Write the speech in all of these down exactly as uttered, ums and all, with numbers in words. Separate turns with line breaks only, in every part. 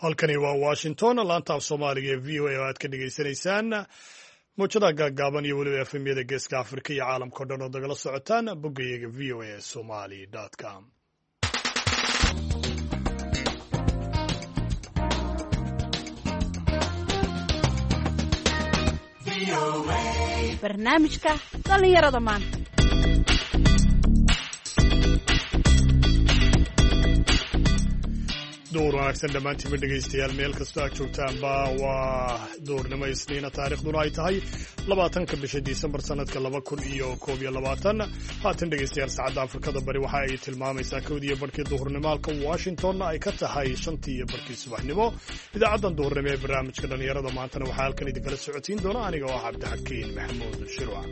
halkani waa Washington laanta af Soomaaliga ee V O A oo aad ka dhageysanaysaan muujada gaagaaban iyo weliba F M-yada Geeska Afrika iyo caalamka oo dhan oo dagala socotaan boggayaga v o a somali dot com.
barnaamijka dhalinyarada maanta.
door wanaagsan dhammaantiinba dhegaystayaal meel kastoo aad joogtaanba waa doornimo isniina taariikhduna ay tahay labaatanka bisha disembar sanadka laba kun iyo koob iyo labaatan haatan dhegaystayaal saacadda afrikada bari waxa ay tilmaamaysaa kowdii iyo barkii duhurnimo halka washingtonna ay ka tahay shantii iyo barkii subaxnimo idaacaddan duhurnimo ee barnaamijka dhalinyarada maantana waxaa halkan idinkala socotiin doona aniga oo ah cabdixakiin maxamuud shirwac.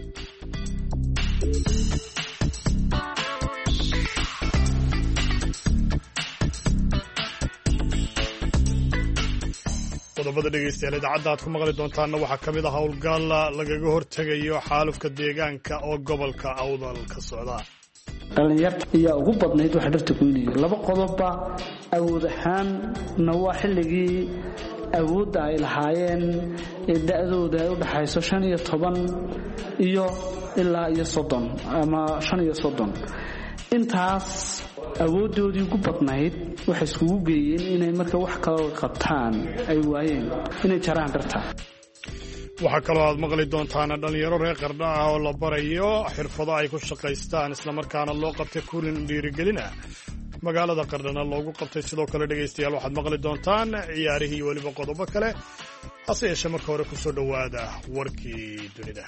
qodobada dhegaystayaal idaacadda aad ku maqli doontaanna waxaa ka mid ah howlgal lagaga hortegayo xaalufka deegaanka oo gobolka awdal ka socda.
dhalinyarta ayaa ugu badnayd waxa dhirta goynaya laba qodobba awood ahaanna waa xilligii awoodda ay lahaayeen ee da'dooda ay u dhaxayso shan iyo toban iyo ilaa iyo soddon ama shan iyo soddon intaas awoodoodii ugu badnayd waxay iskugu geeyeen inay marka wax kale qabtaan ay waayeen inay jaraan dhirta.
waxaa kaloo aad maqli doontaan dhalinyaro reer qardha ah oo la barayo xirfado ay ku shaqaystaan islamarkaana loo qabtay kurin dhiirigelina magaalada qardhana loogu qabtay. sidoo kale dhegaystayaal waxaad maqli doontaan ciyaarihii iyo weliba qodobo kale hase yeeshee marka hore kusoo dhowaada warkii dunida.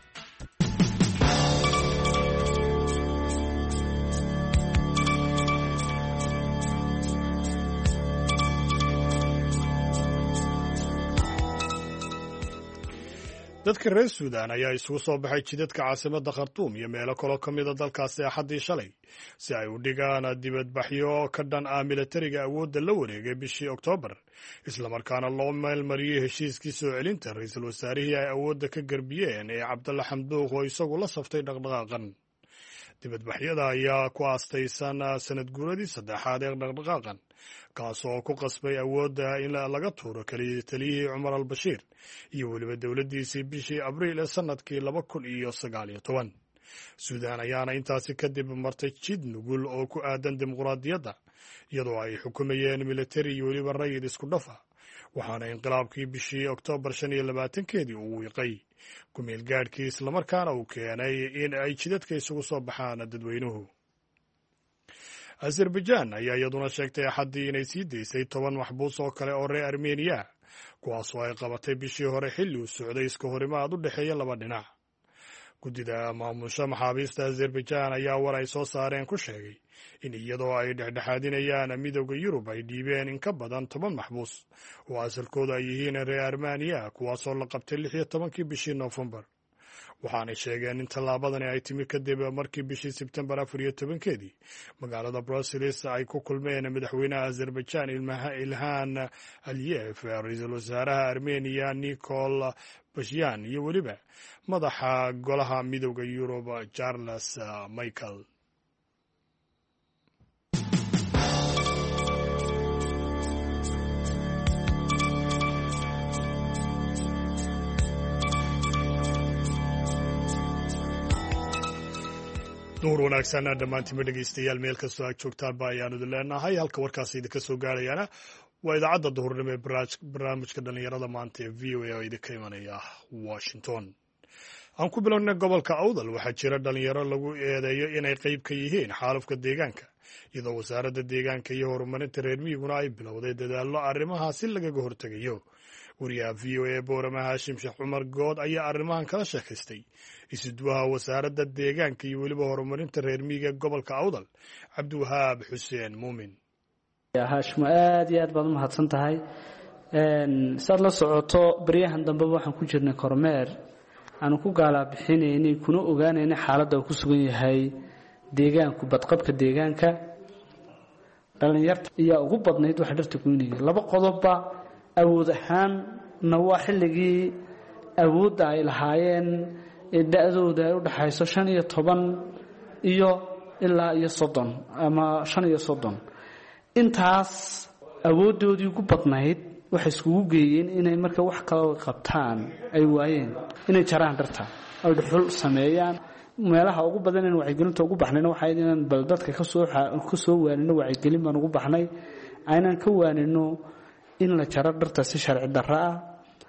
dadka reer suudaan ayaa isugu soo baxay jidadka caasimadda khartuum iyo meelo kaloo ka mida dalkaasi axaddii shalay si ay u dhigaan dibadbaxyo ka dhan ah milatariga awoodda la wareegay bishii oktoobar islamarkaana loo meelmariyey heshiiskii soo celinta ra-iisul wasaarihii ay awoodda ka garbiyeen ee cabdalla xamduuq oo isagu la saftay dhaqdhaqaaqan. dibadbaxyada ayaa ku aastaysan sanad guuradii saddexaad ee dhaqdhaqaaqan kaasoo ku qasbay awoodda in laga tuuro keliya taliyihii cumar al-bashiir iyo weliba dowladdiisii bishii abriil ee sannadkii laba kun iyo sagaal iyo toban. suudaan ayaana intaasi kadib martay jid nugul oo ku aadan dimuqraadiyadda iyadoo ay xukumayeen militari iyo weliba rayid isku dhafa waxaana inqilaabkii bishii oktoobar shan iyo labaatankeedii uu wiiqay kumeel gaadhkii islamarkaana uu keenay in ay jidadka isugu soo baxaan dadweynuhu. azerbaijan ayaa iyaduna sheegtay axaddii inay sii daysay toban maxbuus oo kale oo reer armeniya kuwaasoo ay qabatay bishii hore xilli uu socday iska horimaad u dhexeeya laba dhinac. guddida maamusha maxaabiista azerbaijan ayaa war ay soo saareen ku sheegay in iyadoo ay dhexdhexaadinayaan midowda yurub ay dhiibeen in ka badan toban maxbuus oo asalkooda ay yihiin reer armeniya kuwaasoo la qabtay lix iyo tobankii bishii noofembar. waxaanay sheegeen in tallaabadani ay timi kadib markii bishii sebtembar afar iyo tobankeedii magaalada brussels ay ku kulmeen madaxweynaha azerbaijan ilhaan aliyef ra-iisul wasaaraha armeniya nicol bashyan iyo weliba madaxa golaha midowda yurub charles michael. duur wanaagsan dhammaantiinba dhegaystayaal meel kastoo aad joogtaanba ayaanu idin leenahay halka warkaasi idinka soo gaarayaana waa idaacadda duhurnimo ee barnaamijka dhalinyarada maanta ee v o a oo idinka imanaya washington. aan ku bilowna gobolka awdal waxaa jira dhalinyaro lagu eedeeyo inay qayb ka yihiin xaalufka deegaanka iyadoo wasaaradda deegaanka iyo horumarinta reer miyiguna ay bilowday dadaallo arrimahaasi lagaga hortegayo. wariyaha v o a boorama haashim sheekh cumar good ayaa arrimahan kala sheekaystay isuduwaha wasaaradda deegaanka iyo weliba horumarinta reer miyiga gobolka awdal cabdiwahaab xuseen muumin.
haashimo aad iyo aad baad u mahadsan tahay. saad la socoto baryahan dambeba waxaan ku jirnay kormeer aanu ku gaalaa bixinaynay kuna ogaanaynay xaaladda uu ku sugan yahay deegaanku badqabka deegaanka. dhalinyarta ayaa ugu badnayd waxa dhirta goynaya laba qodobba awood ahaanna waa xilligii awoodda ay lahaayeen ee da'dooda ay u dhaxayso shan iyo toban iyo ilaa iyo soddon ama shan iyo soddon intaas awoodoodii ugu badnayd waxay iskugu geeyeen inay marka wax kale qabtaan ay waayeen inay jaraan dhirta ay dhuxul sameeyaan meelaha ugu badan in wacyigelinta ugu baxnayna waxay inaan bal dadka ka soo ka soo waanino wacyigelin baan ugu baxnay aynaan ka waanino in la jaro dhirta si sharci darro ah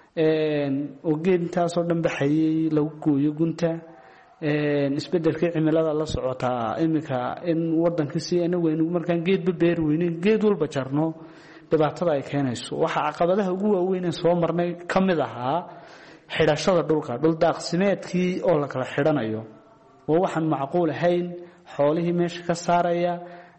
oo geedintaasoo dhan baxayay lagu gooyo gunta isbeddelkii cimilada la socotaa iminka in waddanka si anagu markaan geedba beer weynin geed walba jarno dhibaatada ay keenayso waxa caqabadaha ugu waaweyn ee soo marnay ka mid ahaa xidhashada dhulka dhul daaqsimeedkii oo la kala xidhanayo oo waxaan macquul ahayn xoolihii meesha ka saaraya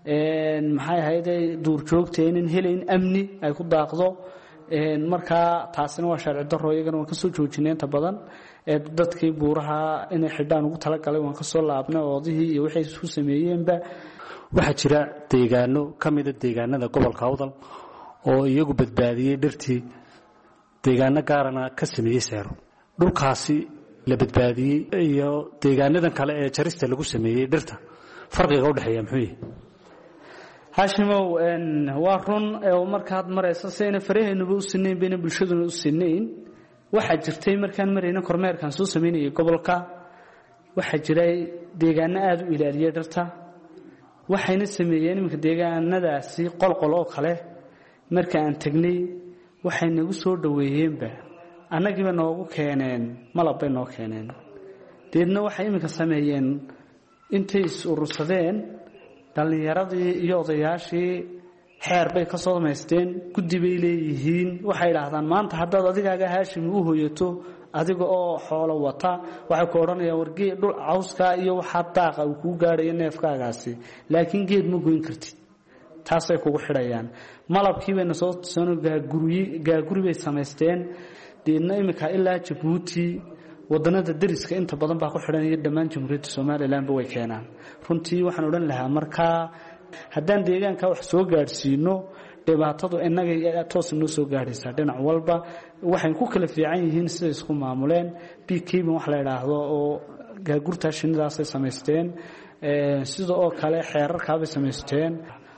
maxay ahayd duurjoogteen in helayn amni ay ku daaqdo markaa taasina waa sharci darro iyagana waan ka soo joojinay inta badan ee dadkii buuraha inay xidhaan ugu talagalay waan ka soo laabnay oodihii iyo waxay isku sameeyeenba
waxaa jira deegaano ka mida deegaanada gobolka Awdal oo iyagu badbaadiyay dhirtii deegaano gaarana ka sameeyay seero dhulkaasi la badbaadiyay iyo deegaanadan kale ee jarista lagu sameeyay dhirta farqiga u dhaxeeya muxuu yahay
Hashimow en waa run ee markaad marayso sayna faraheenuba u sineen beena bulshaduna u sineen waxa jirtay markaan marayna kormeerkan soo sameeyay gobolka waxa jiray deegaano aad u ilaaliya dhirta waxayna sameeyeen iminka deegaanadaasi qolqol oo kale marka aan tagnay waxay nagu soo dhaweeyeenba annagiiba noogu keeneen malab bay noo keeneen deedna waxay iminka sameeyeen intay is urursadeen dhalinyaradii iyo odayaashii xeer bay ka soo samaysteen guddi bay leeyihiin waxay yiraahdaan maanta haddaad adigaaga Haashim u hooyato adiga oo xoolo wata waxa ku oranayaan wargee dhul cawska iyo waxa daaqa uu ku gaarayo neefkaagaasi laakiin geed ma goyn kartid taasay kugu xidhayaan malabkii bayna soo soo gaaguriyi gaaguri bay samaysteen deedna imika ilaa Djibouti wadanada dariska inta badan baa ku xidhanaya dhammaan Jamhuuriyadda Soomaaliland way keenaan runtii waxaan oran lahaa marka haddaan deegaanka wax soo gaarsiino dhibaatadu inaga toos noo soo gaaraysa dhinac walba waxay ku kala fiican yihiin sida isku maamuleen P K ba wax la yiraahdo oo gaagurta shinidaas ay sameysteen ee sida oo kale xeerarka ay sameysteen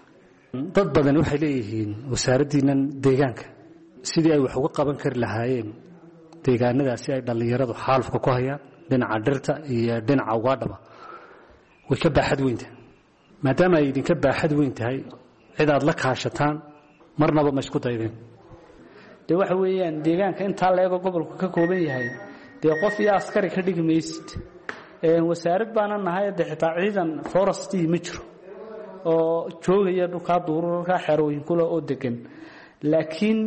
dad badan waxay leeyihiin wasaaradiinan deegaanka sidii ay wax uga qaban kar lahaayeen deegaanadaasi ay dhalinyaradu xaalufka ku hayaan dhinaca dhirta iyo dhinaca ugaadhaba way ka baaxad weynta maadaama ay idinka baaxad weyn tahay cid aad la kaashataan marnaba ma isku daydeen
de waxa weeyaan deegaanka inta la eego gobolku ka kooban yahay de qof iyo askari ka dhigmaysid ee wasaarad baana nahay de xitaa ciidan forest ma jiro oo joogaya dhulka duurarka xerooyin kula oo degan laakiin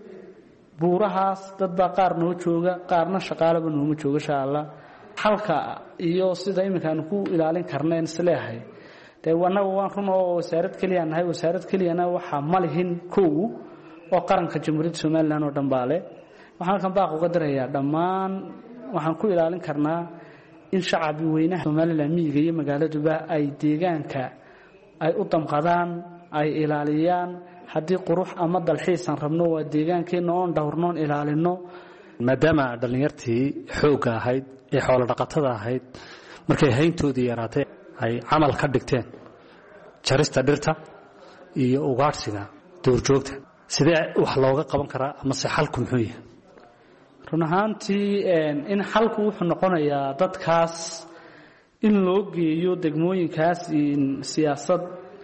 buurahaas dad ba qaar noo jooga qaarna shaqaalaba noo jooga insha Allah halka iyo sida iminkaan ku ilaalin karneen isleeyahay de wana waan run oo wasaarad kaliya nahay wasaarad kaliyana waxa malihin koow oo qaranka Jamhuuriyadda Soomaaliland oo dhanbaale waxaan kan baaq uga dirayaa dhammaan waxaan ku ilaalin karnaa in shacabka weynaha Soomaaliland miyiga iyo magaaladuba ay deegaanka ay u damqadaan ay ilaaliyaan haddii qurux ama dalxiisan rabno waa deegaankeena oo dhawrnoon ilaalino
maadaama dhalinyartii xooga ahayd ee xoolo dhaqatada ahayd markay hayntoodii yaraatay ay amal ka dhigteen jarista dhirta iyo ugaarsiga duurjoogta sidee wax looga qaban karaa ama si xalku muxuu yahay
run ahaantii in xalku wuxuu noqonayaa dadkaas in loo geeyo degmooyinkaas in siyaasad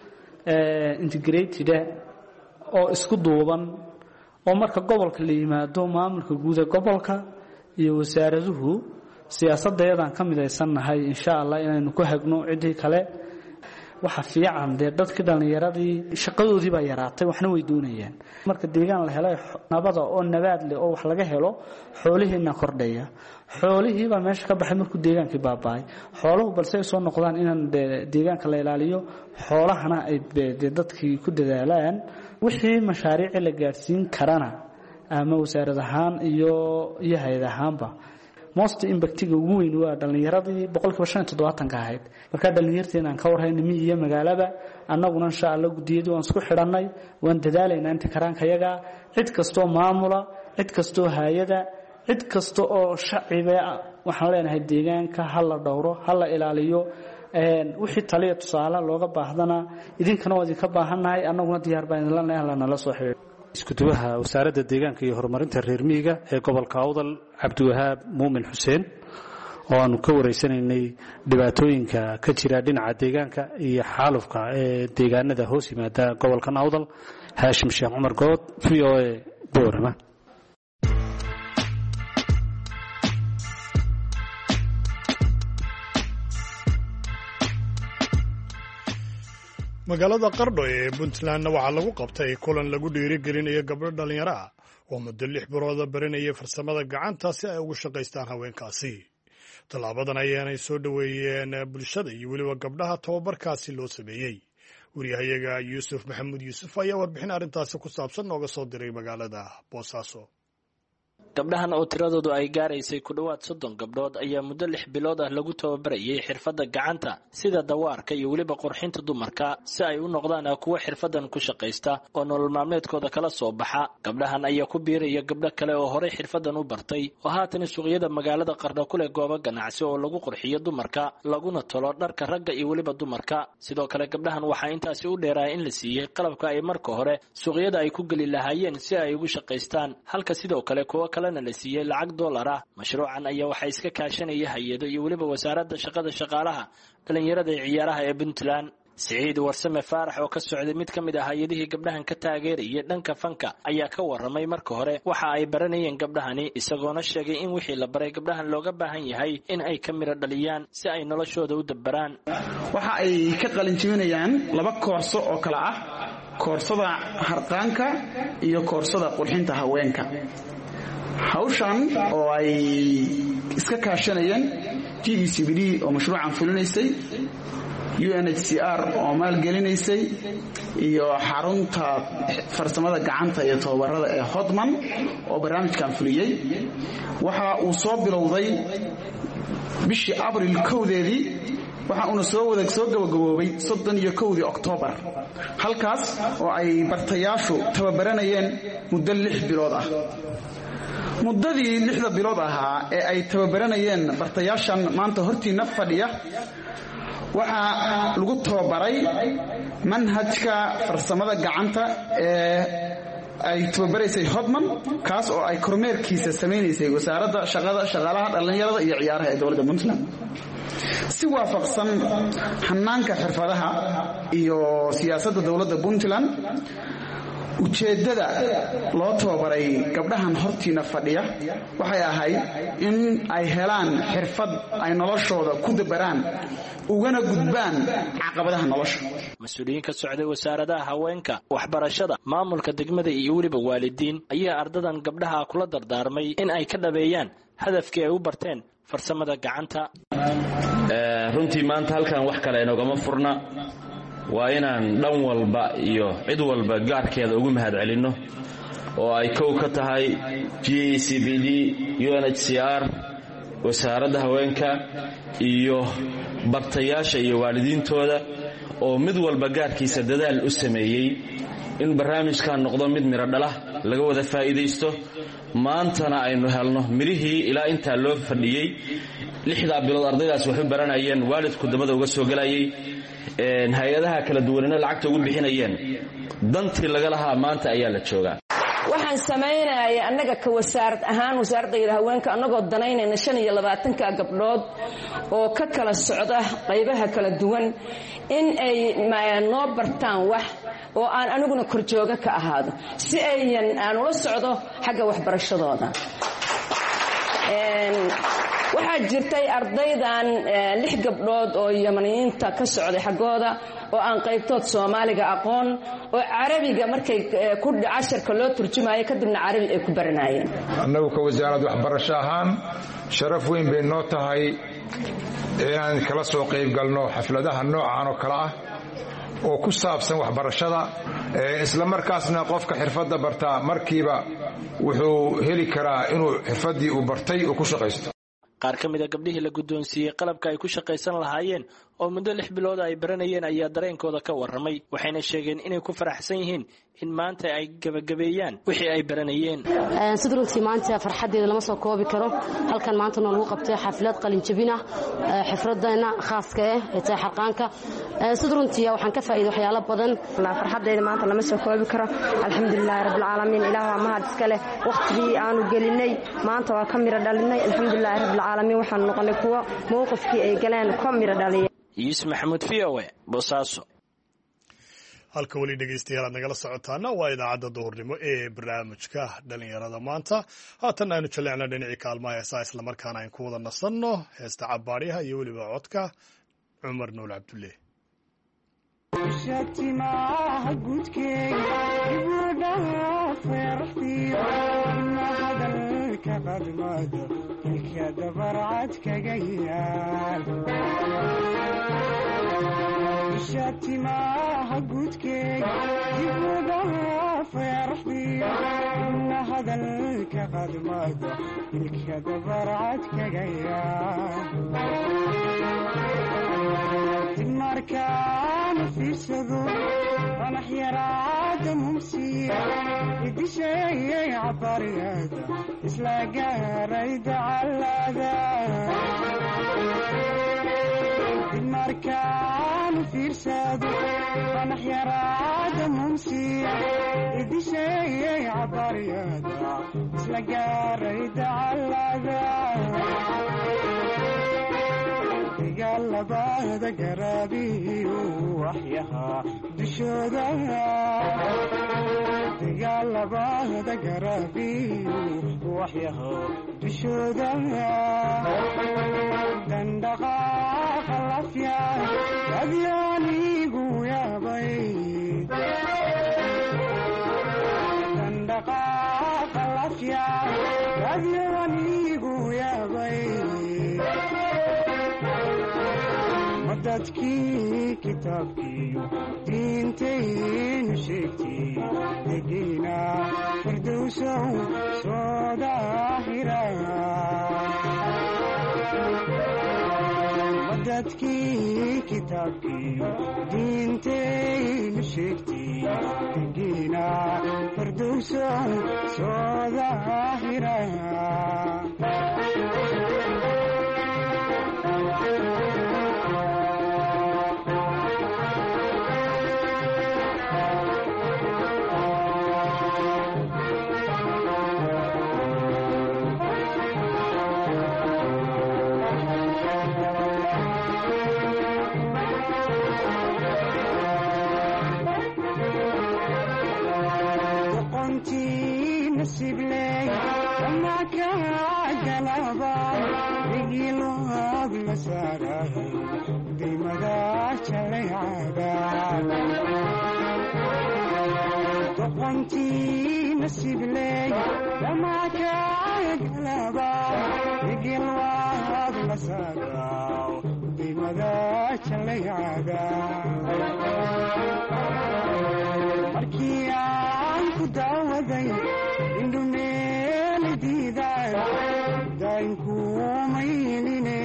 integrated oo isku duuban oo marka gobolka la yimaado maamulka guud ee gobolka iyo wasaaraduhu siyaasadeedan ka midaysanahay insha Allah inaynu ku hagno cidii kale waxa fiican de dadka dhalinyaradii shaqadoodii baa yaraatay waxna way doonayaan marka deegaan la helay nabada oo nabaad leh oo wax laga helo xoolihiina kordhaya xoolihii baa meesha ka baxay markuu deegaankii baabaay xooluhu balse ay soo noqdaan inaan deegaanka la ilaaliyo xoolahana ay dadkii ku dadaalaan wixii mashaariic la gaarsiin karana ama wasaarad ahaan iyo iyo hay'ad ahaanba most impactiga ugu weyn waa dhalinyaradii boqolkiiba shan iyo toddobaatan ka ahayd marka dhalinyarteena aan ka warhayn miyiga magaalada annaguna insha Allah gudiyadu waan isku xidhanay waan dadaalaynaa inta karaankayaga cid kasto maamula cid kasto hay'ada cid kasto oo shacbiga waxaan leenahay deegaanka hal la dhowro hal la ilaaliyo wixii taliya tusaale looga baahdana idinkana waa idinka baahannahay annaguna diyaar baan idinla nahay nala soo xiriir
iskuduwaha wasaaradda deegaanka iyo horumarinta reer miyiga ee gobolka Awdal Cabdiwahaab Muumin Xuseen oo aanu ka wareysanaynay dhibaatooyinka ka jira dhinaca deegaanka iyo xaalufka ee deegaanada hoos yimaada gobolka Awdal. Haashim Sheekh Cumar Good, V O A, Boorama.
magaalada Qardho ee Puntland waxaa lagu qabtay kulan lagu dhiirigelinayo gabdho dhalinyaro ah oo muddo lix bilood baranayay farsamada gacanta si ay ugu shaqaystaan haweenkaasi. Talaabadan ayaanay soo dhaweeyeen bulshada iyo weliba gabdhaha tababarkaasi loo sameeyey. Wariyahayaga Yuusuf Maxamuud Yuusuf ayaa warbixin arrintaasi ku saabsan nooga soo diray magaalada Boosaaso.
gabdhahan oo tiradoodu ay gaaraysay ku dhawaad soddon gabdhood ayaa muddo lix bilood ah lagu tababarayay xirfadda gacanta sida dawaarka iyo weliba qurxinta dumarka si ay u noqdaan kuwa xirfadan ku shaqaysta oo nolol maalmeedkooda kala soo baxa. gabdhahan ayaa ku biiraya gabdho kale oo horey xirfadan u bartay oo haatan suuqyada magaalada Qardho ku leh goobo ganacsi oo lagu qurxiyo dumarka laguna tolo dharka ragga iyo weliba dumarka. sidoo kale gabdhahan waxaa intaasi u dheeraa in la siiyey qalabka ay marka hore suuqyada ay ku geli lahaayeen si ay ugu shaqaystaan, halka sidoo kale kuwa kalena la siiyey lacag dollar ah. mashruucan ayaa waxaa iska kaashanaya hay'ado iyo weliba wasaaradda shaqada shaqaalaha dhalinyarada ee ciyaaraha ee Puntland. Siciid Warsame Faarax oo ka socday mid ka mid ah hay'adihii gabdhahan ka taageerayay dhanka fanka ayaa ka warramay marka hore waxa ay baranayeen gabdhahani, isagoona sheegay in wixii la baray gabdhahan looga baahan yahay in ay ka miro dhaliyaan si ay noloshooda u dabbaraan.
waxa ay ka qalin jebinayaan laba koorso oo kala ah koorsada harqaanka iyo koorsada qurxinta haweenka. hawshan oo ay iska kaashanayeen G E C B D oo mashruucan fulinaysay, U N H C R oo maalgelinaysay iyo xarunta farsamada gacanta iyo tababarada ee Hodman oo barnaamijkan fuliyay. waxa uu soo bilowday bishii Abriil kowdeedii waxa uu soo wada soo gabagaboobay soddon iyo kowdii Oktoobar, halkaas oo ay bartayaashu tababaranayeen muddo lix bilood ah. muddadii lixda bilood ahaa ee ay tababaranayeen bartayaashan maanta hortiina fadhiya waxaa lagu tababaray manhajka farsamada gacanta ee ay tababaraysay Hodman, kaas oo ay kormeerkiisa samaynaysay wasaaradda shaqada shaqaalaha dhalinyarada iyo ciyaaraha ee dowladda Puntland si waafaqsan hanaanka xirfadaha iyo siyaasadda dowladda Puntland. ujeedada loo tababaray gabdhahan hortiina fadhiya waxay ahayd in ay helaan xirfad ay noloshooda ku dabaraan ugana gudbaan caqabadaha nolosha.
mas-uuliyiin ka socday wasaaradaha haweenka, waxbarashada, maamulka degmada iyo weliba waalidiin ayaa ardadan gabdhaha kula dardaarmay in ay ka dhabeeyaan hadafkii ay u barteen farsamada gacanta.
runtii maanta halkan wax kale inagama furna, waa inaan dhan walba iyo cid walba gaarkeeda ugu mahadcelinno oo ay kow ka tahay G E C B D, U N H C R, wasaaradda haweenka iyo bartayaasha iyo waalidiintooda oo mid walba gaarkiisa dadaal u sameeyey in barnaamijkan noqdo mid miro dhala laga wada faa'iideysto. maantana aynu helno mirihii ilaa intaa loo fadhiyey lixda bilood ardaydaas waxay baranayeen, waalidku dabada uga soo galayay, hay-adaha kala duwanina lacagta ugu bixinayeen. dantii laga lahaa maanta ayaa la joogaa.
waxaan samaynayay annaga ka wasaarad ahaan wasaaradda haweenka annagoo danaynayna shan iyo labaatanka gabdhood oo ka kala socda qaybaha kala duwan in ay noo bartaan wax oo aan aniguna korjooga ka ahaado si ayan aan ula socdo xagga waxbarashadooda. waxaa jirtay ardaydan lix gabdhood oo yamaniyiinta ka socday xaggooda oo aan qaybtood Soomaaliga aqoon oo Carabiga markay ku casharka loo turjumayo kadibna Carabi ay ku baranayeen.
annagu ka wasaaradda waxbarasho ahaan sharaf weyn bay noo tahay inaan kala soo qayb galno xafladaha noocan oo kala ah oo ku saabsan waxbarashada, isla markaasna qofka xirfadda barta markiiba wuxuu heli karaa inuu xirfaddii uu bartay uu ku shaqaysto.
qaar ka mid ah gabdhihii la guddoonsiiyey qalabka ay ku shaqaysan lahaayeen oo muddo lix bilood ay baranayeen ayaa dareenkooda ka warramay waxayna sheegeen inay ku faraxsan yihiin in maanta ay gabagabeeyaan wixii ay baranayeen.
Sida runtii maanta farxadeeda lama soo koobi karo. Halkan maanta noo lagu qabtay xaflad qalin jabin ah xifradana khaaska ah ee tahay xarqaanka. Sida runtii waxaan ka faa'iido waxyaalo badan.
Farxadeeda maanta lama soo koobi karo. Alxamdulillaah rabbil caalamiin. Ilaahay mahad iska leh. Waqtigii aanu gelinay maanta waa ka mira dhalinay. Alxamdulillaah rabbil caalamiin. Waxaan noqonay kuwa mowqifkii ay galeen ka mira dhaliyay.
Yuusuf Maxamuud V O A Boosaaso.
halka weli dhegeystayaal aad nagala socotaana waa idaacadda duhurnimo ee barnaamijka dhalinyarada maanta. haatan aynu jaleecna dhinacii kaalmaha heesaa islamarkaana aynu ku wada nasanno heesta cabaaryaha iyo weliba codka cumar nuul cabdulle.
shatimaha gudkeega ibudhaha feerxtiyo ina hadalka qadmado ilka dabarcad kaga yaal. shatimaha gudkeega ibudhaha feerxtiyo ina hadalka qadmado ilka dabarcad kaga yaal. markaan fiirsado qanax yaraada mumsiya idisheeyay cabariyada isla gaaray dacalada. markaan fiirsado qanax yaraada mumsiya idisheeyay cabariyada isla gaaray dacalada. labada garaabiyo waxyaha dushooda digaal labada garaabiyo waxyaha dushooda dandaqaaqa lafya adyaanigu yaabay dandaqaaqa lafya adyaanigu yaabay. dadkii kitaabkiiyo diintaynu sheegtay degiina firdowsow soo daahira. dadkii kitaabkiiyo diintaynu sheegtay degiina firdowsow soo daahira. nasibley ama ka galaba digilo abla sara dimada chaleada toqonti nasibley ama ka galaba digilo abla sara dimada chaleada. markiya dawaday indhumeeli diiday dainku maynine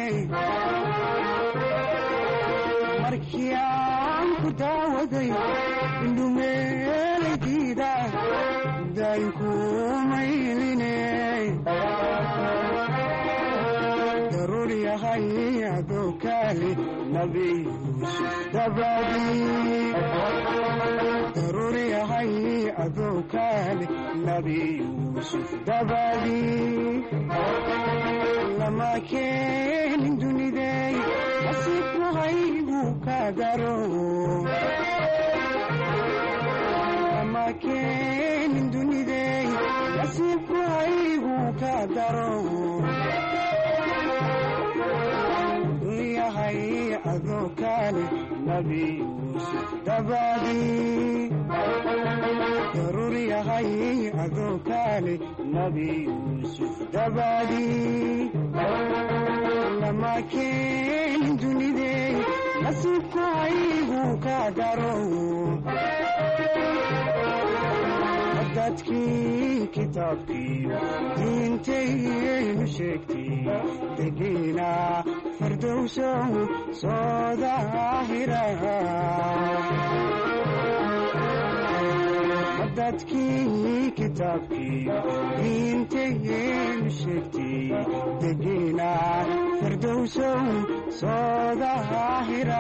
markii aan ku daawaday indhumeeli diiday dainku maynine daruur yahay adoo kaali nabi yuusuf dabadii daruur yahay adoo kaali nabi yuusuf dabadii lama keenin dunidey nasiibku haygu ka daro lama keenin dunidey nasiibku haygu ka daro yahay adoo kaali nabi yuusuf dabadii daruur yahay adoo kaali nabi yuusuf dabadii lama keenin dunidey nasiibku haygu ka daro dadkii kitaabkiiyo diintaynu sheegtay degiina fardowsow soo daahira dadkii kitaabkiiyo diintaynu sheegtay degiina fardowsow soo daahira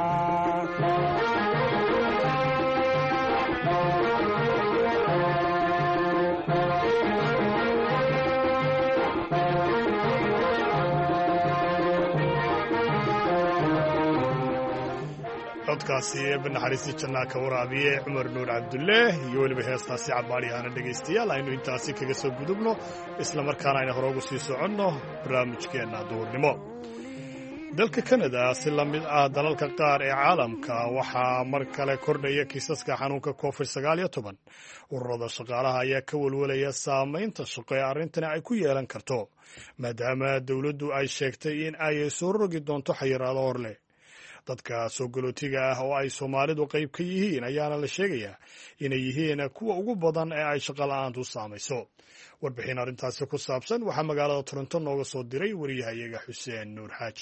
codkaasi eebba naxariistii jannaa ka waraabiye cumar nuur cabdullaah iyo weliba heestaasi cabbaadhiyaana dhegaystayaal aynu intaasi kaga soo gudubno isla markaana ayna hore ugu sii soconno barnaamijkeenna duhurnimo dalka kanada si la mid ah dalalka qaar ee caalamka waxaa mar kale kordhaya kiisaska xanuunka covid sagaal iyo toban ururada shaqaalaha ayaa ka welwelaya saamaynta shaqo ee arrintani ay ku yeelan karto maadaama dowladdu ay sheegtay in ay soo rogi doonto xayiraado hor leh dadka soo galootiga ah oo ay soomaalidu qayb ka yihiin ayaana la sheegayaa inay yihiin kuwa ugu badan ee ay shaqo la'aantu saamayso warbixin arrintaasi ku saabsan waxaa magaalada toronto nooga soo diray wariyahayaga xuseen nuur xaaji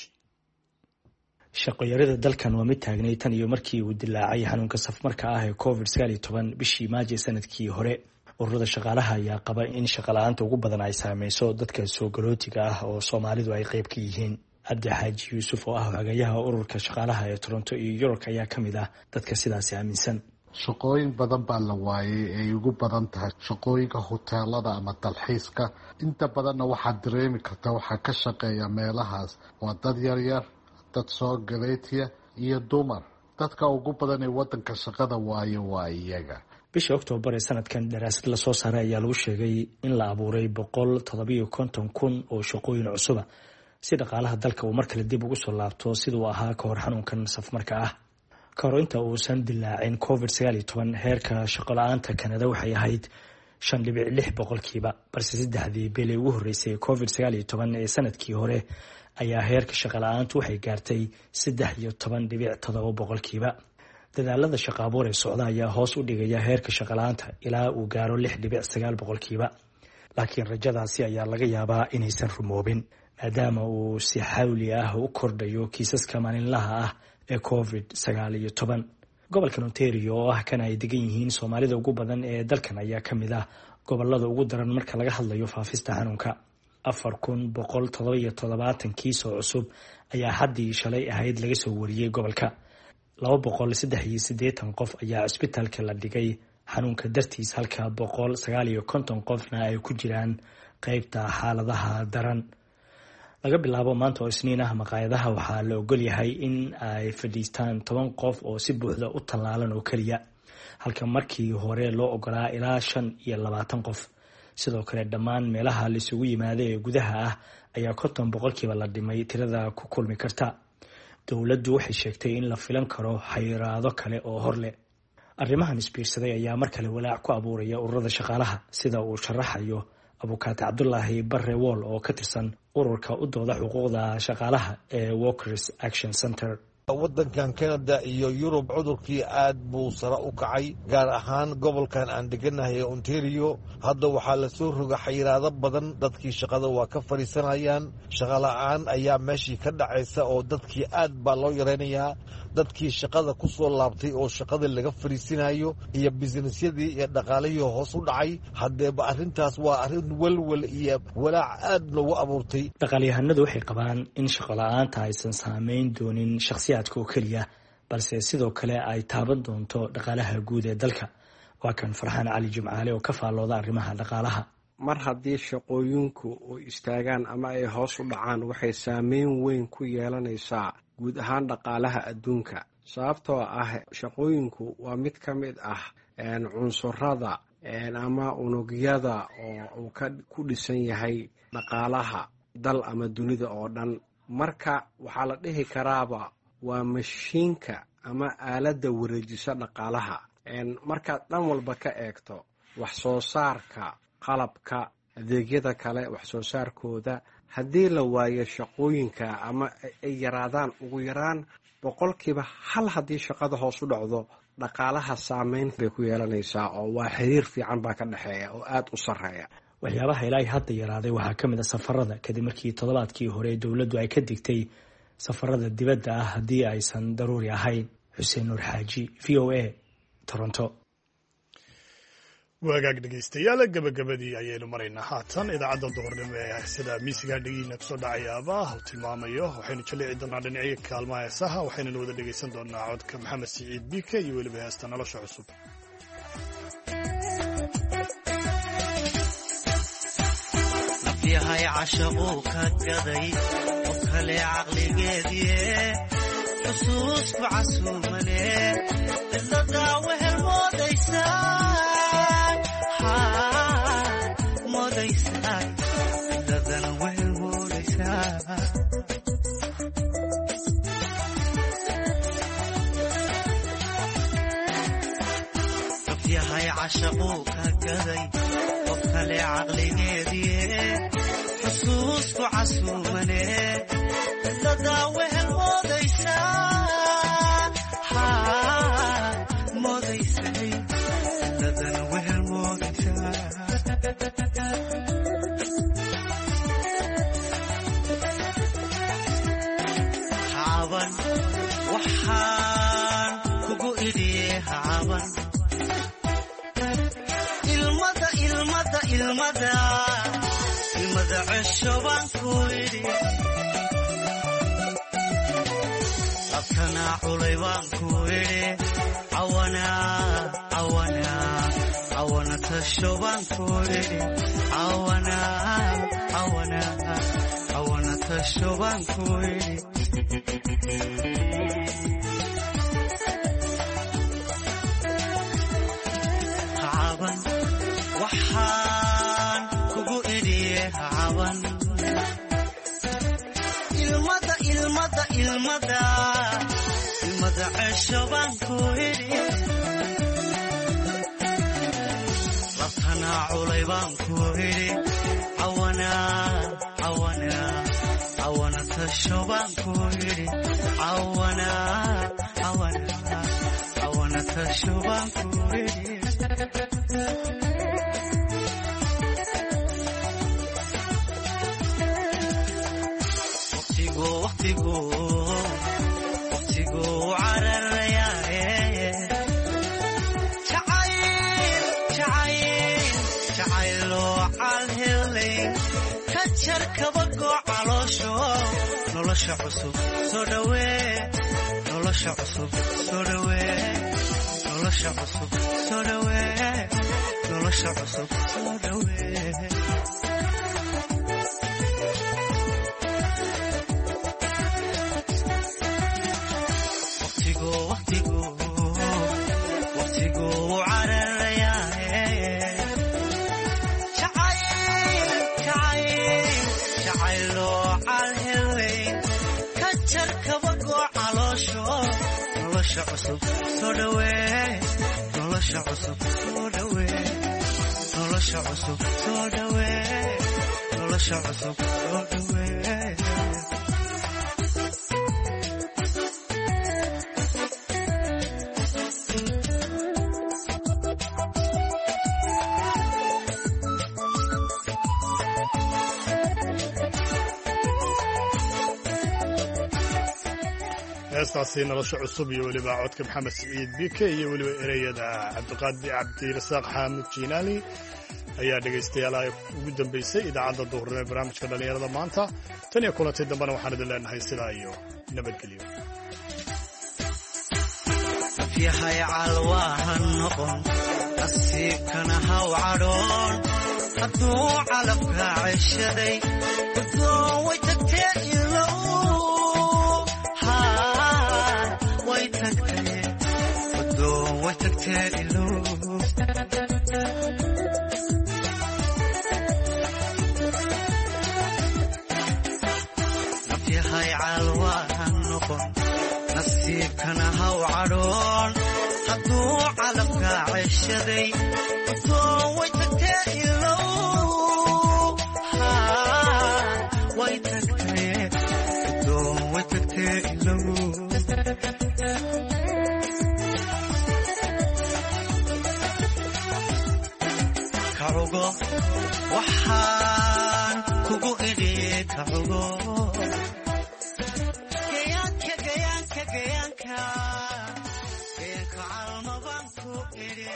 shaqoyarada dalkan waa mid taagnay tan iyo markii uu dilaacay xanuunka safmarka ah ee covid sagaal iyo toban bishii maaji sanadkii hore ururada shaqaalaha ayaa qaba in shaqola'aanta ugu badan ay saameyso dadka soo galootiga ah oo soomaalidu ay qayb ka yihiin cabdi xaaji yuusuf oo ah hagayaha ururka shaqaalaha ee toronto iyo york ayaa ka mid ah dadka sidaasi aaminsan
shaqooyin badan baa la waayay ay ugu badan tahay shaqooyinka huteelada ama dalxiiska inta badanna waxaad dareemi kartaa waxaa ka shaqeeya meelahaas waa dad yaryar dad soo galeetiya iyo dumar dadka ugu badan ee wadanka shaqada waayo waa iyaga
bishii oktoobar ee sanadkan daraasad lasoo saaray ayaa lagu sheegay in la abuuray boqol toddobiyo konton kun oo shaqooyin cusuba si dhaqaalaha dalka uu mar kale dib ugu soo laabto siduu ahaa ka hor xanuunkan safmarka ah ka hor inta uusan dilaacin covid sagaal iyo toban heerka shaqo la-aanta kanada waxay ahayd shan dhibic lix boqolkiiba balse saddexdii bili ugu horreysay covid sagaal iyo toban ee sanadkii hore ayaa heerka shaqo la-aantu waxay gaartay saddex iyo toban dhibic toddoba boqolkiiba dadaalada shaqo abuur ee socda ayaa hoos u dhigaya heerka shaqo la-aanta ilaa uu gaaro lix dhibic sagaal boqolkiiba laakiin rajadaasi ayaa laga yaabaa inaysan rumoobin maadaama uu si xawli ah u kordhayo kiisaska maalinlaha ah ee covid sagaal iyo toban gobolkan ontario oo ah kan ay degan yihiin soomaalida ugu badan ee dalkan ayaa ka mid ah gobolada ugu daran marka laga hadlayo faafista xanuunka afar kun boqol todoba iyo toddobaatan kiis oo cusub ayaa haddii shalay ahayd laga soo wariyey gobolka laba boqol saddex iyo siddeetan qof ayaa cisbitaalka la dhigay xanuunka dartiis halka boqol sagaal iyo konton qofna ay ku jiraan qeybta xaaladaha daran laga bilaabo maanta oo isniin ah maqaayadaha waxaa la ogol yahay in ay fadhiistaan toban qof oo si buuxda u tallaalan oo keliya halka markii hore loo ogolaa ilaa shan iyo labaatan qof sidoo kale dhammaan meelaha laisugu yimaada ee gudaha ah ayaa konton boqolkiiba la dhimay tirada ku kulmi karta dowladdu waxay sheegtay in la filan karo xayiraado kale oo hor leh arrimahan isbiirsaday ayaa mar kale walaac ku abuuraya ururada shaqaalaha sida uu sharaxayo abukaate cabdulaahi barre wool oo ka tirsan ururka u dooda xuquuqda shaqaalaha ee workers action center
wadankan canada iyo yurub cudurkii aad buu sare u kacay gaar ahaan gobolkan aan deganahay ee ontario hadda waxaa la soo roga xayiraado badan dadkii shaqada waa ka fadhiisanayaan shaqola'aan ayaa meeshii ka dhacaysa oo dadkii aad baa loo yaraynayaa dadkii shaqada ku soo laabtay oo shaqada laga fadhiisinayo iyo businessyadii iyo dhaqaalihii hoos u dhacay haddeeba arrintaas waa arrin welwel iyo walaac aad loogu abuurtay
dhaqaalyahanadu waxay qabaan in shaqola'aanta aysan saamayn doonin shakhsiyaadka oo keliya balse sidoo kale ay taaban doonto dhaqaalaha guud ee dalka waa kan farxaan cali jimcaale oo ka faallooda arrimaha dhaqaalaha
mar haddii shaqooyinku u istaagaan ama ay hoos u dhacaan waxay saameyn weyn ku yeelanaysaa guud ahaan dhaqaalaha adduunka sababtoo ah shaqooyinku waa mid ka mid ah cunsurada ama unugyada oo uu ku dhisan yahay dhaqaalaha dal ama dunida oo dhan marka waxaa la dhihi karaaba waa mashiinka ama aaladda wareejisa dhaqaalaha markaad dhan walba ka eegto wax soo saarka qalabka adeegyada kale wax soo saarkooda haddii la waayo shaqooyinka ama ay yaraadaan ugu yaraan boqolkiiba hal haddii shaqada hoos u dhacdo dhaqaalaha saameyn bay ku yeelanaysaa oo waa xiriir fiican baa ka dhexeeya oo aada u sarreeya.
waxyaabaha ilaahay hadda yaraaday waxaa ka mid a safarada kadib markii toddobaadkii hore dowladdu ay ka digtay safarada dibadda ah haddii aysan daruuri ahayn. xuseen nuur xaaji, v o a, toronto.
waagaag dhegaystayaal gabagabadii ayaynu maraynaa haatan idaacadda duhurnimo ee sida miisigaa dhegiina kusoo dhacayaaba u tilmaamayo waxaynu jalici doonaa dhinacyo kaalmaha heesaha waxaynana wada dhegaysan doonaa codka maxamed siciid biike iyo weliba heesta nolosha cusub.
yahay cashaquu ka gaday qof kale caqligeedie xusuusku casuumane cidladaa wehel moodaysaa moodaysaa cidladana wehel moodaysaa qof yahay cashaquu ka gaday qof kale caqligeedie xusuusku casuumane cidladaa wehel moodaysaa moodaysay cidladana wehel moodaysaa hacaban waxaan kugu idhiye hacaban ilmada ilmada ilmada ilmada cesho baan ku idhi labkanaa culay baan ku idhi cawana cawana cawana tasho baan ku idhi cawana cawana cawana tasho baan ku idhi hacaban waxaan kugu idhiye hacaban ilmada ilmada ilmada ilmada cesho baan ku idhi labtanaa culay baan ku idhi cawana cawana cawana tasho baan ku idhi cawana cawana cawana tasho baan ku idhi waqtigu waqtigu cararayaaye jacayl jacayl jacayloo calhelay ka jar kabagoo caloosho nolosha cusub soo dhawee nolosha cusub soo dhawee nolosha cusub soo dhawee nolosha cusub soo dhawee nolosha cusub soo dhawee nolosha cusub soo dhawee nolosha cusub soo dhawee nolosha cusub soo dhawee
heestaasi nolosha cusub iyo weliba codka maxamed siciid bike iyo weliba ereyada cabdiqaadi cabdirasaaq xaamud jiinaani ayaa dhegaystayaal ugu dambaysay idaacadda duhurnimo ee barnaamijka dhallinyarada maanta tan iyo kulantay dambena waxaan idin leenahay sidaa iyo nabadgelyo.
yahay calwaahan noqon nasiibkana haw cadhoon hadduu calabka ceshaday udgoon way tagtee ilow way tagtee udgoon way tagtee ilow nafyahay calwaahan noqon nasiibkana haw cadhoon hadduu calabka ceshaday udgoon way tagtee ilow way tagtee udgoon way tagtee ilow kacugo waxaan kugu idhi kacugo gayaanka gayaanka gayaanka gayaanka calmabaan ku idhi